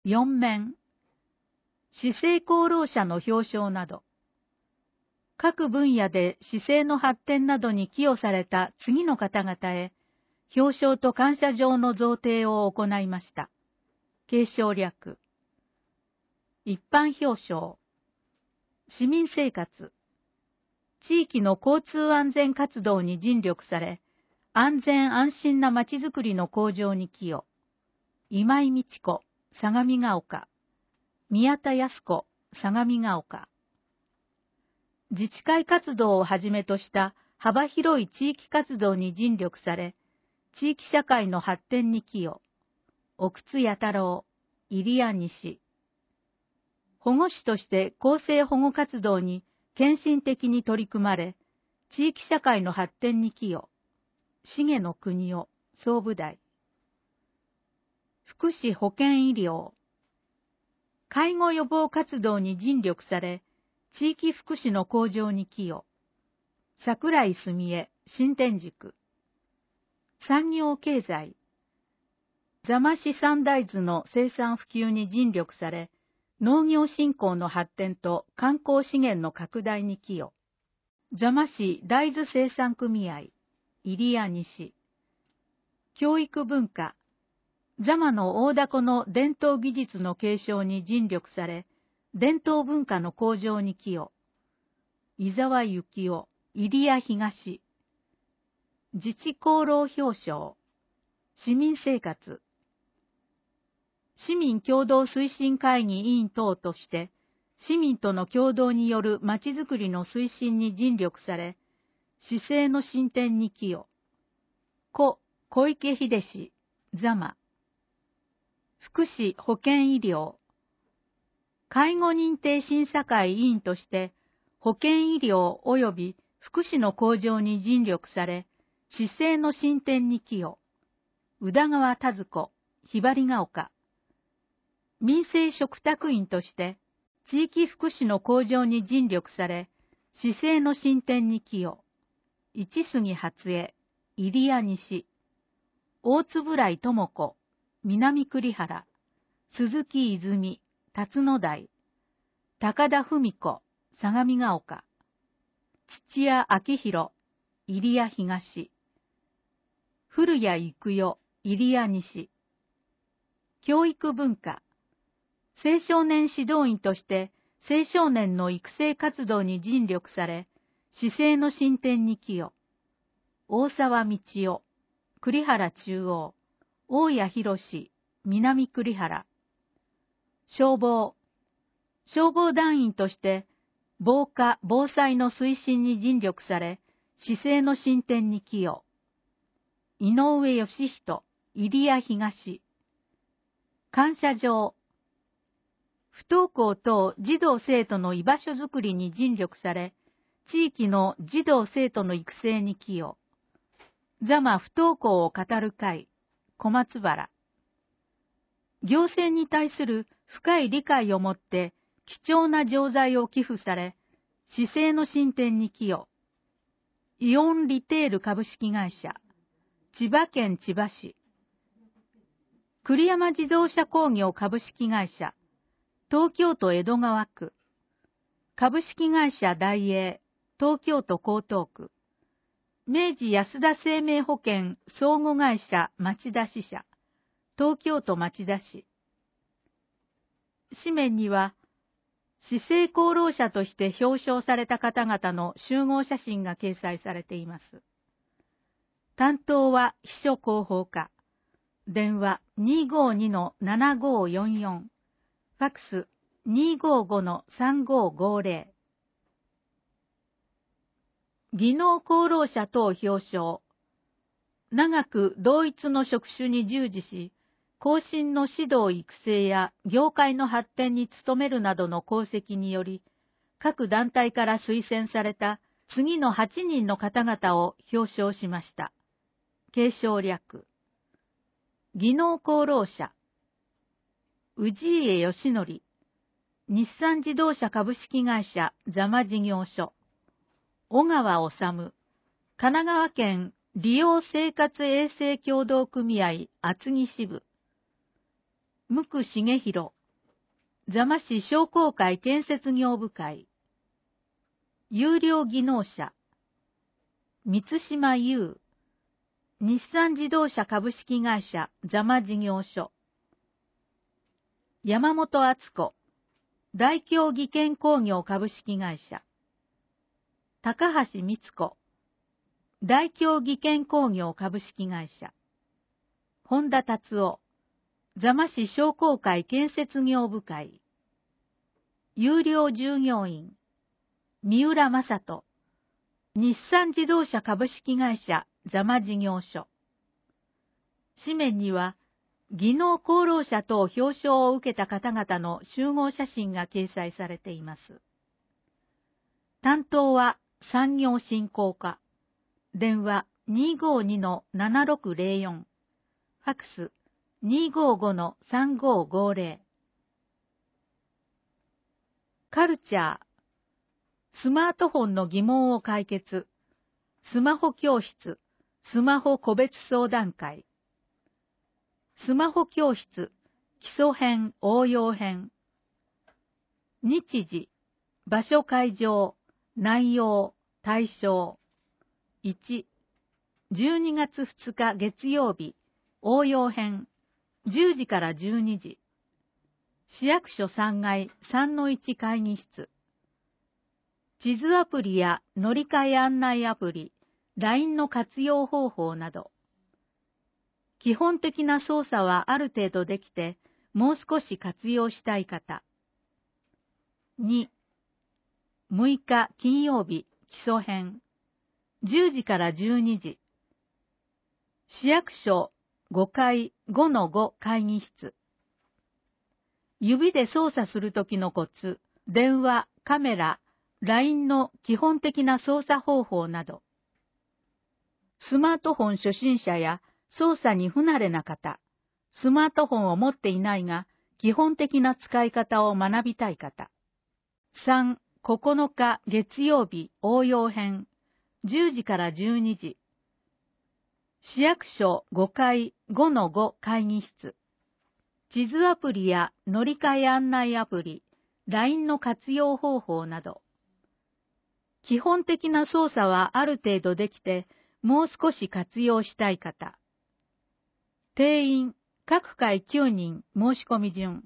4面、市政功労者の表彰など、各分野で市政の発展などに寄与された次の方々へ、表彰と感謝状の贈呈を行いました。継承略。一般表彰。市民生活。地域の交通安全活動に尽力され、安全安心なまちづくりの向上に寄与。今井美智子、相模が丘。宮田康子、相模が丘。自治会活動をはじめとした幅広い地域活動に尽力され、地域社会の発展に寄与。奥津弥太郎、入谷西。保護司として公正保護活動に献身的に取り組まれ、地域社会の発展に寄与。重野国夫、総務大。福祉保健医療。介護予防活動に尽力され、地域福祉の向上に寄与。桜井澄江、新天竺。産業経済。座間市産大豆の生産普及に尽力され、農業振興の発展と観光資源の拡大に寄与。座間市大豆生産組合、入谷西。教育文化。座間の大凧の伝統技術の継承に尽力され、伝統文化の向上に寄与。伊沢幸夫、入谷東。自治功労表彰。市民生活。市民共同推進会議委員等として、市民との共同によるまちづくりの推進に尽力され、市政の進展に寄与。小池秀氏、座間。福祉保健医療。介護認定審査会委員として、保健医療及び福祉の向上に尽力され、市政の進展に寄与。宇田川田子、ひばりが丘。民生嘱託員として、地域福祉の向上に尽力され、市政の進展に寄与。市杉初江、入谷西。大円井智子、南栗原。鈴木泉、辰野台。高田文子、相模が丘。土屋明宏、入谷東。古谷育代、入谷西。教育文化。青少年指導員として青少年の育成活動に尽力され、市政の進展に寄与。大沢道夫、栗原中央。大谷博士、南栗原。消防。消防団員として、防火・防災の推進に尽力され、市政の進展に寄与。井上義人、入谷東。感謝状。不登校等児童生徒の居場所づくりに尽力され、地域の児童生徒の育成に寄与。座間不登校を語る会、小松原。行政に対する深い理解をもって貴重な錠剤を寄付され、市政の進展に寄与。イオンリテール株式会社、千葉県千葉市。栗山自動車工業株式会社、東京都江戸川区。株式会社大栄、東京都江東区。明治安田生命保険相互会社町田支社、東京都町田市。紙面には、市政功労者として表彰された方々の集合写真が掲載されています。担当は秘書広報課。電話 252-7544。ファックス 255-3550。技能功労者等表彰。長く同一の職種に従事し、後進の指導育成や業界の発展に努めるなどの功績により、各団体から推薦された次の8人の方々を表彰しました。継承略。技能功労者。氏家義則。日産自動車株式会社座間事業所。小川治。神奈川県利用生活衛生協同組合厚木支部。向重弘、 座間市商工会建設業部会、有料技能者、満島優、日産自動車株式会社座間事業所、山本敦子、大京技研工業株式会社、高橋光子、大京技研工業株式会社、本田達夫、座間市商工会建設業部会、有料従業員、三浦正人、日産自動車株式会社座間事業所。紙面には、技能功労者等表彰を受けた方々の集合写真が掲載されています。担当は産業振興課。電話 252-7604。ファックス 255-3550。カルチャー。スマートフォンの疑問を解決。スマホ教室。スマホ個別相談会。スマホ教室。基礎編、応用編。日時、場所会場、内容、対象。1、12月2日月曜日、応用編、10時から12時。市役所3階 3-1 会議室。地図アプリや乗り換え案内アプリ、LINE の活用方法など。基本的な操作はある程度できて、もう少し活用したい方。2、6日金曜日、基礎編。10時から12時。市役所5階 5-5 会議室。指で操作するときのコツ、電話、カメラ、LINE の基本的な操作方法など。スマートフォン初心者や操作に不慣れな方、スマートフォンを持っていないが、基本的な使い方を学びたい方。3、9日月曜日応用編、10時から12時。市役所5階 5-5 会議室。地図アプリや乗り換え案内アプリ、LINE の活用方法など。基本的な操作はある程度できて、もう少し活用したい方。定員、各回9人申し込み順。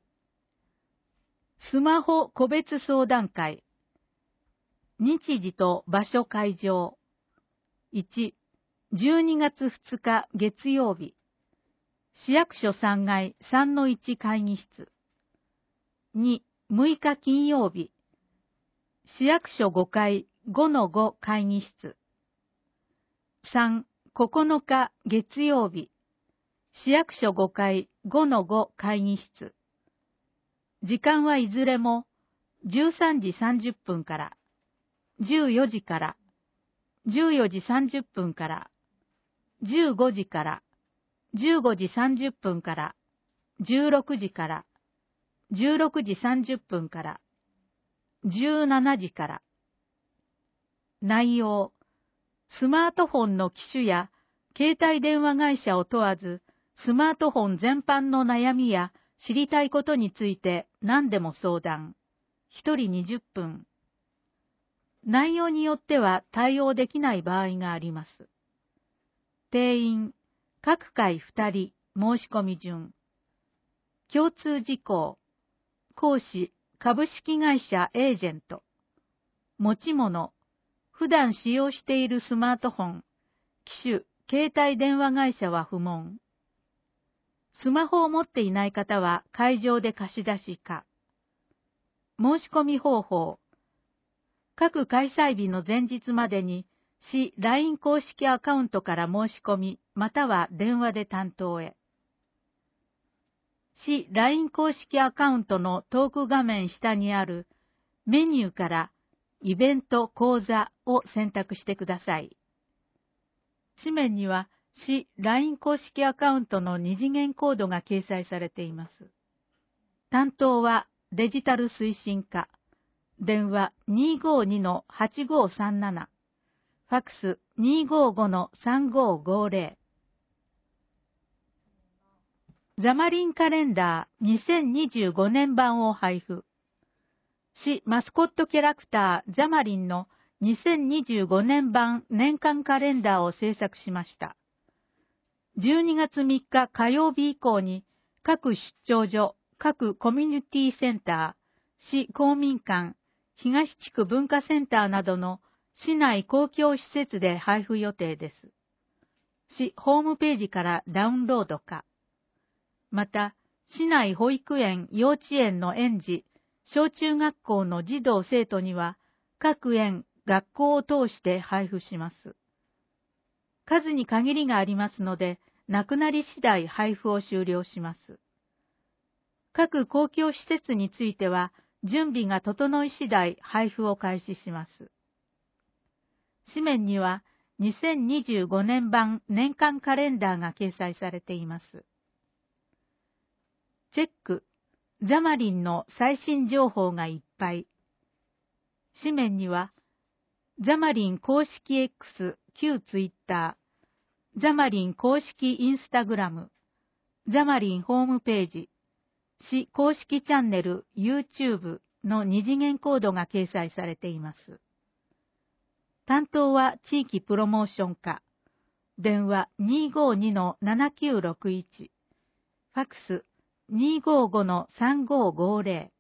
スマホ個別相談会。日時と場所会場。1、12月2日月曜日。市役所3階 3-1 会議室。2、6日金曜日。市役所5階 5-5 会議室。3、9日月曜日。市役所5階 5-5 会議室。時間はいずれも13時30分から、14時から、14時30分から、15時から、15時30分から、16時から、16時30分から、17時から。内容、スマートフォンの機種や携帯電話会社を問わず、スマートフォン全般の悩みや知りたいことについて何でも相談。1人20分。内容によっては対応できない場合があります。定員、各回2人、申し込み順。共通事項。講師、株式会社エージェント。持ち物。普段使用しているスマートフォン。機種、携帯電話会社は不問。スマホを持っていない方は会場で貸し出しか。申し込み方法。各開催日の前日までに市 LINE 公式アカウントから申し込み、または電話で担当へ。市 LINE 公式アカウントのトーク画面下にあるメニューからイベント講座を選択してください。紙面には市 LINE 公式アカウントの二次元コードが掲載されています。担当はデジタル推進課。電話 252-8537。ファックス 255-3550。 ザマリンカレンダー2025年版を配布。市マスコットキャラクターザマリンの2025年版年間カレンダーを制作しました。12月3日火曜日以降に各出張所、各コミュニティセンター、市公民館、東地区文化センターなどの市内公共施設で配布予定です。市ホームページからダウンロードか。また、市内保育園、幼稚園の園児、小中学校の児童生徒には、各園、学校を通して配布します。数に限りがありますので、なくなり次第配布を終了します。各公共施設については、準備が整い次第配布を開始します。紙面には、2025年版年間カレンダーが掲載されています。チェック、ザマリンの最新情報がいっぱい。紙面には、ザマリン公式 X、旧ツイッター、ザマリン公式インスタグラム、ザマリンホームページ、市公式チャンネル YouTube の二次元コードが掲載されています。担当は地域プロモーション課。電話 252-7961。ファクス 255-3550。